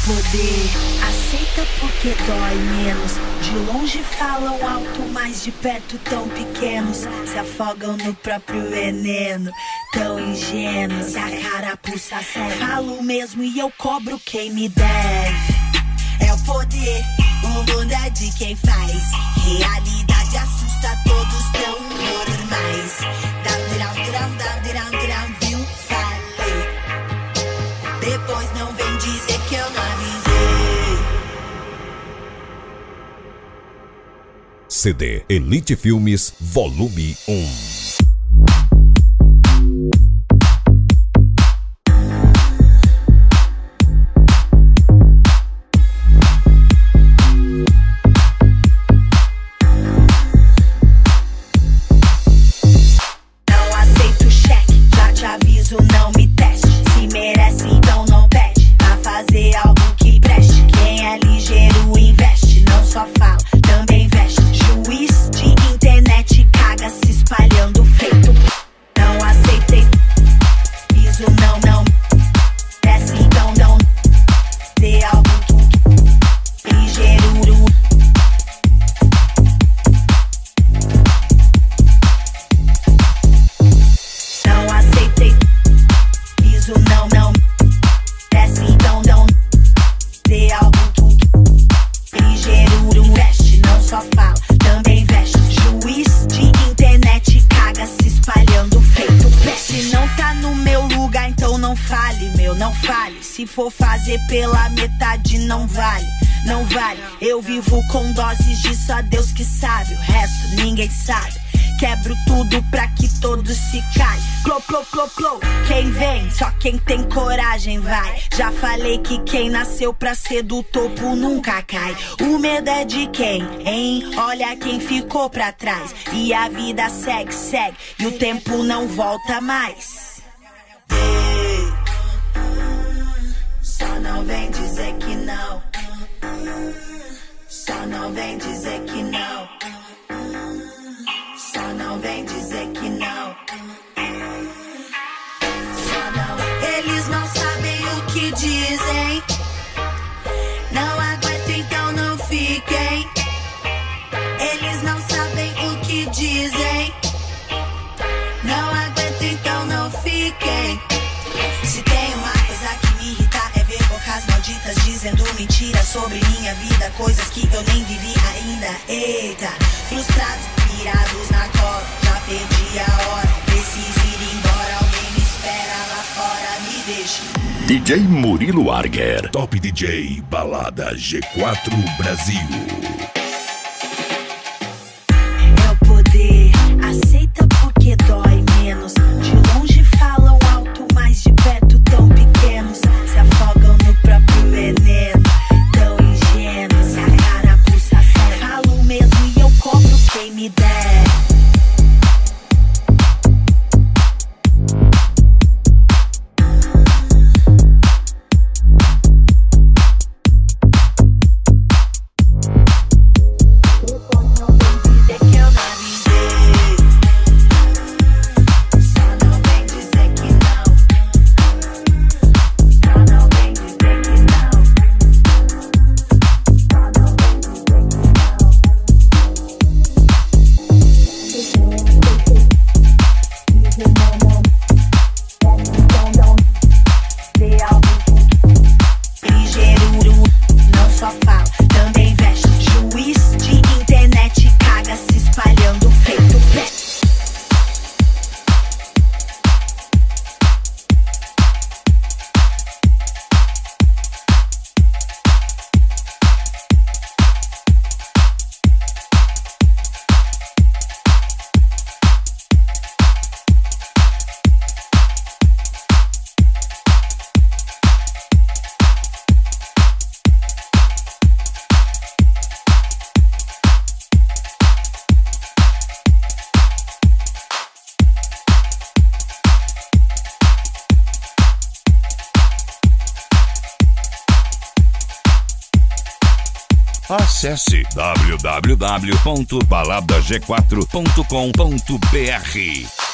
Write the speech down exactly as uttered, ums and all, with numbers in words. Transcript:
poder, aceita porque dói menos. De longe falam alto, mas de perto tão pequenos. Se afogam no próprio veneno, tão ingênuos. Se a carapuça serve, falo mesmo e eu cobro quem me deve. É o poder, o mundo é de quem faz. Realidade assusta, todos tão normais. Down, down, down, down, down, down, viu? Falei. Depois não vem dizer que eu não avisei. C D Elite Filmes, volume um. Não me teste, se merece então não pede. Pra fazer algo que preste, quem é ligeiro investe. Não só fala, também veste. Juiz de internet caga se espalhando feito. Não aceitei, piso não, não desce então não. Ser algo que ligeiro. Não aceitei, não, não, desce então não. Ser algo que ligeiro investe. Não só fala, também veste. Juiz de internet caga se espalhando feito peste. Se não tá no meu lugar, então não fale, meu, não fale. Se for fazer pela metade, não vale, não vale. Eu vivo com doses de só Deus que sabe. O resto ninguém sabe. Quebro tudo pra que todos se caem. Clô, clô, clô, clô. Quem vem? Só quem tem coragem vai. Já falei que quem nasceu pra ser do topo nunca cai. O medo é de quem, hein? Olha quem ficou pra trás. E a vida segue, segue. E o tempo não volta mais. Ei, só não vem dizer que não. Só não vem dizer que não. Só não vem dizer que não. Só não. Eles não sabem o que dizem. Não aguento, então não fiquem. Eles não sabem o que dizem. Não aguento, então não fiquem. Se tem uma coisa que me irrita é ver bocas malditas dizendo mentira sobre minha vida, coisas que eu nem vivi ainda. Eita, frustrados, virados na cola, já perdi a hora. Preciso ir embora, alguém me espera lá fora, me deixa. D J Murilo Arger, Top D J Balada G quatro Brasil. É o poder, aceita porque dói menos. De longe falam alto, mas de perto tão pequenos. Se afogam no próprio veneno, tão ingênuos. Se a carapuça serve, falo mesmo e eu cobro quem me der. Acesse w w w ponto balada g quatro ponto com ponto b r.